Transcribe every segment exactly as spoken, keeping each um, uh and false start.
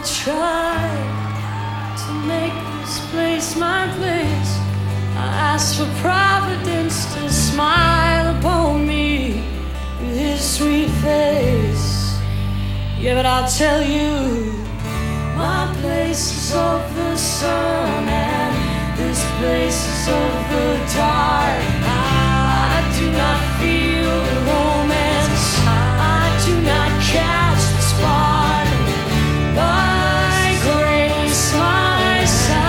tried to make this place my place. I asked for Providence to smile upon me with his sweet face. Yeah, but I'll tell you, my place is of the sun and this place is of the dark. I do not feel the romance, I do not catch the spark. My grace, my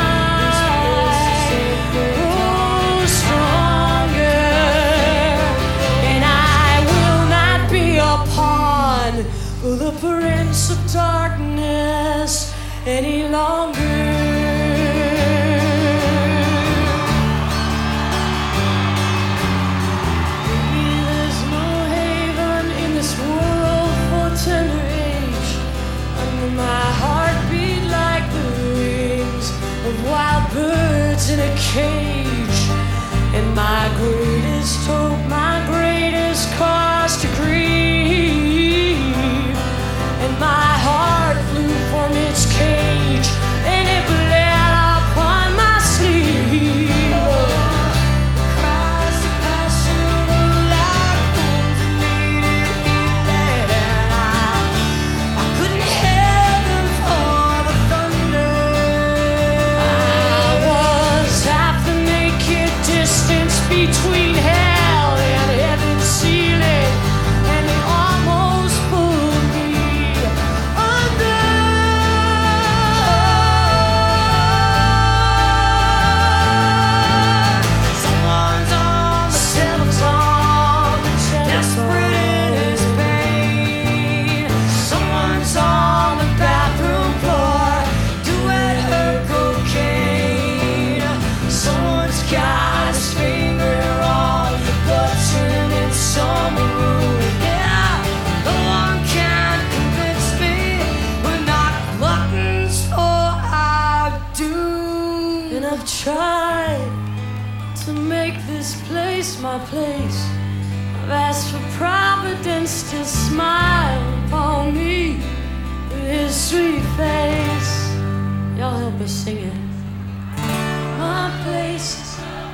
side grows stronger, and I will not be a pawn for the Prince of Darkness any longer. Maybe there's no haven in this world for tender age, under my heartbeat like the wings of wild birds in a cage. And my greatest hope, my greatest cause to grieve, and my heart flew from its cage and it bled upon my sleeve. Cries of passion like wounds that needed healing, and I, I couldn't hear them for the thunder. I was half the naked distance between hell and heaven's ceiling, and it almost pulled me under. Someone's on the telephone, desperate in his pain. Someone's on the bathroom floor, doing her cocaine. Someone's got his finger on the button in some room. Yeah, no one can convince me we're not gluttons for our doom. And I've tried to make this place my place. I've asked for Providence to smile upon me with his sweet face. Y'all help us sing it. My place is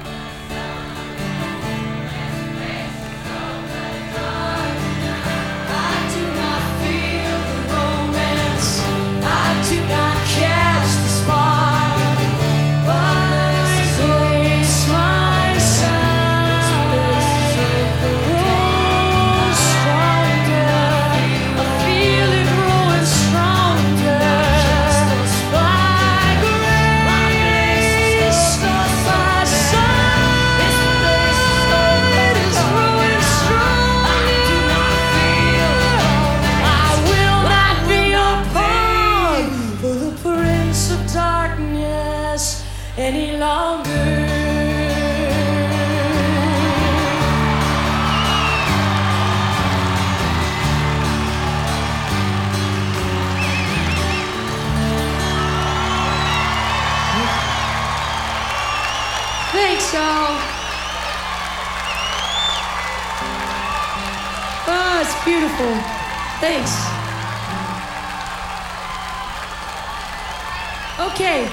I do not feel the romance, I do not catch the spark. My grace, my side grows stronger. I feel it growing stronger. My grace, my side is growing stronger. I will not be a pawn for the Prince of Darkness any longer. Thanks, y'all. Oh, it's beautiful. Thanks. Okay.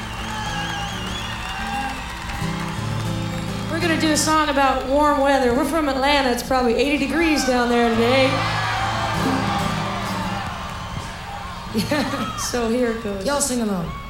We're gonna do a song about warm weather. We're from Atlanta. It's probably eighty degrees down there today. Yeah, so here it goes. Y'all sing along.